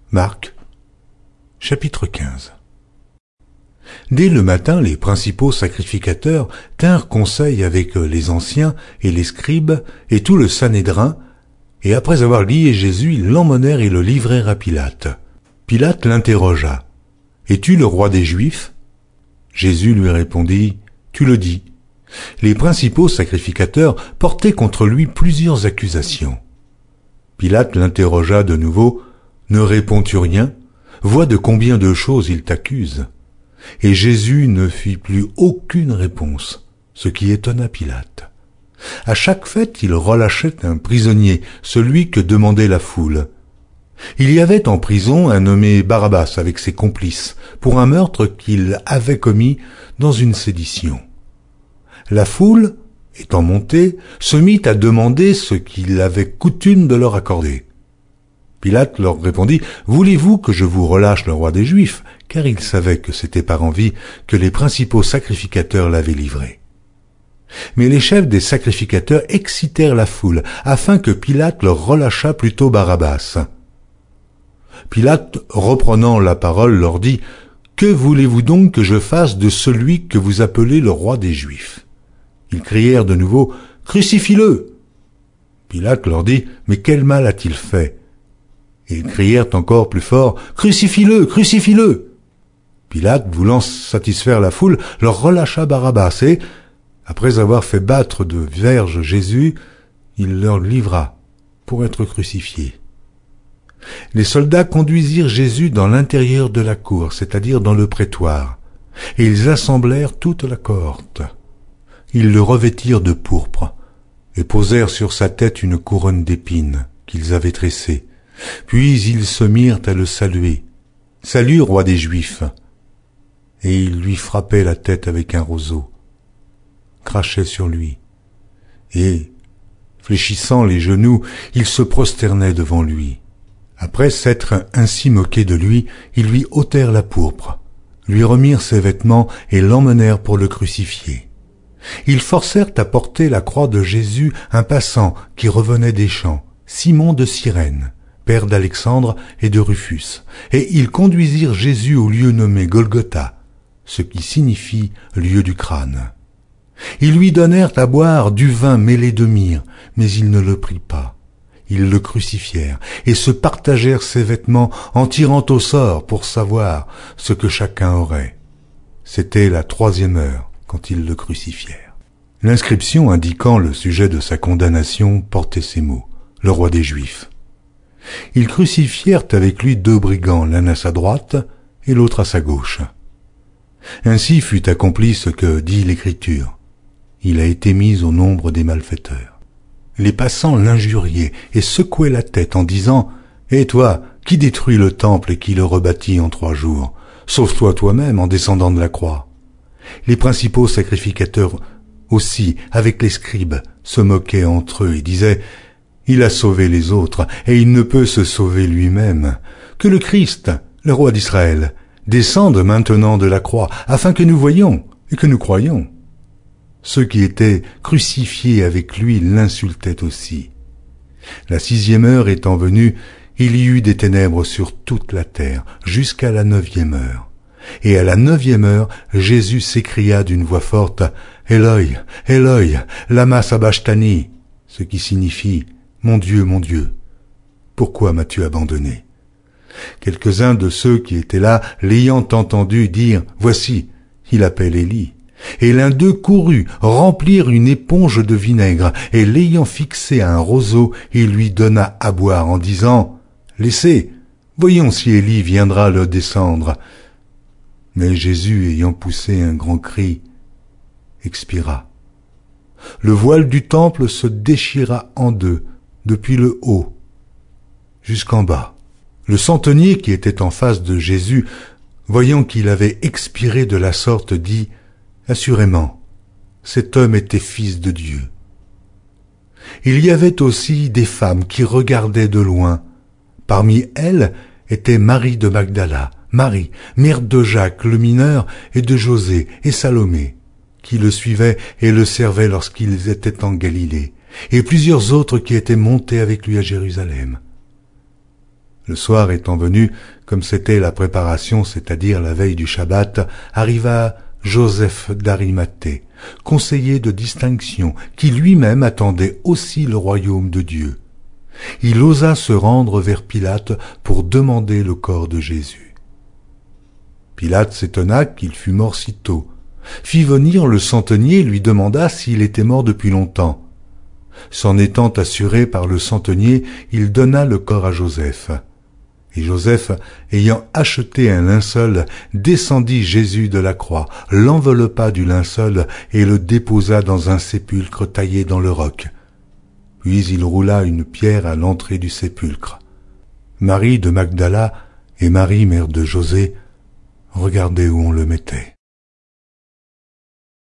Marc, chapitre 15. Dès le matin, les principaux sacrificateurs tinrent conseil avec les anciens et les scribes et tout le Sanhédrin, et après avoir lié Jésus, ils l'emmenèrent et le livrèrent à Pilate. Pilate l'interrogea. « Es-tu le roi des Juifs ?» Jésus lui répondit, « Tu le dis. » Les principaux sacrificateurs portaient contre lui plusieurs accusations. Pilate l'interrogea de nouveau, « Ne réponds-tu rien ? Vois de combien de choses il t'accuse. » Et Jésus ne fit plus aucune réponse, ce qui étonna Pilate. À chaque fête, il relâchait un prisonnier, celui que demandait la foule. Il y avait en prison un nommé Barabbas avec ses complices, pour un meurtre qu'il avait commis dans une sédition. La foule, étant montée, se mit à demander ce qu'il avait coutume de leur accorder. Pilate leur répondit, « Voulez-vous que je vous relâche le roi des Juifs ?» Car il savait que c'était par envie que les principaux sacrificateurs l'avaient livré. Mais les chefs des sacrificateurs excitèrent la foule, afin que Pilate leur relâchât plutôt Barabbas. Pilate, reprenant la parole, leur dit, « Que voulez-vous donc que je fasse de celui que vous appelez le roi des Juifs ?» Ils crièrent de nouveau, « Crucifie-le !» Pilate leur dit, « Mais quel mal a-t-il fait ?» Et ils crièrent encore plus fort, « Crucifie-le! Crucifie-le !» Pilate, voulant satisfaire la foule, leur relâcha Barabbas et, après avoir fait battre de verges Jésus, il leur livra pour être crucifié. Les soldats conduisirent Jésus dans l'intérieur de la cour, c'est-à-dire dans le prétoire, et ils assemblèrent toute la cohorte. Ils le revêtirent de pourpre et posèrent sur sa tête une couronne d'épines qu'ils avaient tressée. Puis ils se mirent à le saluer. « Salut, roi des Juifs !» Et ils lui frappaient la tête avec un roseau, crachaient sur lui, et, fléchissant les genoux, ils se prosternaient devant lui. Après s'être ainsi moqués de lui, ils lui ôtèrent la pourpre, lui remirent ses vêtements et l'emmenèrent pour le crucifier. Ils forcèrent à porter la croix de Jésus un passant qui revenait des champs, Simon de Cyrène, père d'Alexandre et de Rufus, et ils conduisirent Jésus au lieu nommé Golgotha, ce qui signifie lieu du crâne. Ils lui donnèrent à boire du vin mêlé de myrrhe, mais il ne le prit pas. Ils le crucifièrent et se partagèrent ses vêtements en tirant au sort pour savoir ce que chacun aurait. C'était la 3e heure quand ils le crucifièrent. L'inscription indiquant le sujet de sa condamnation portait ces mots, « Le roi des Juifs ». Ils crucifièrent avec lui 2 brigands, l'un à sa droite et l'autre à sa gauche. Ainsi fut accompli ce que dit l'Écriture. Il a été mis au nombre des malfaiteurs. Les passants l'injuriaient et secouaient la tête en disant « Et toi, qui détruis le temple et qui le rebâtit en 3 jours? Sauve-toi toi-même en descendant de la croix. » Les principaux sacrificateurs aussi, avec les scribes, se moquaient entre eux et disaient « Il a sauvé les autres et il ne peut se sauver lui-même. Que le Christ, le roi d'Israël, descende maintenant de la croix, afin que nous voyions et que nous croyions. » Ceux qui étaient crucifiés avec lui l'insultaient aussi. La 6e heure étant venue, il y eut des ténèbres sur toute la terre, jusqu'à la 9e heure. Et à la 9e heure, Jésus s'écria d'une voix forte, « Eloi, Eloi, lama sabachthani » ce qui signifie « Mon Dieu, pourquoi m'as-tu abandonné ?» Quelques-uns de ceux qui étaient là, l'ayant entendu dire « Voici, il appelle Élie ». Et l'un d'eux courut remplir une éponge de vinaigre, et l'ayant fixé à un roseau, il lui donna à boire en disant « Laissez, voyons si Élie viendra le descendre. » Mais Jésus, ayant poussé un grand cri, expira. Le voile du temple se déchira en 2, depuis le haut jusqu'en bas. Le centenier qui était en face de Jésus, voyant qu'il avait expiré de la sorte, dit « Assurément, cet homme était fils de Dieu. » Il y avait aussi des femmes qui regardaient de loin. Parmi elles était Marie de Magdala, Marie, mère de Jacques le mineur et de José et Salomé, qui le suivaient et le servaient lorsqu'ils étaient en Galilée, et plusieurs autres qui étaient montés avec lui à Jérusalem. Le soir étant venu, comme c'était la préparation, c'est-à-dire la veille du Shabbat, arriva Joseph d'Arimathée, conseiller de distinction, qui lui-même attendait aussi le royaume de Dieu. Il osa se rendre vers Pilate pour demander le corps de Jésus. Pilate s'étonna qu'il fût mort si tôt, fit venir le centenier et lui demanda s'il était mort depuis longtemps. S'en étant assuré par le centenier, il donna le corps à Joseph. Et Joseph, ayant acheté un linceul, descendit Jésus de la croix, l'enveloppa du linceul et le déposa dans un sépulcre taillé dans le roc. Puis il roula une pierre à l'entrée du sépulcre. Marie de Magdala et Marie, mère de José, regardaient où on le mettait.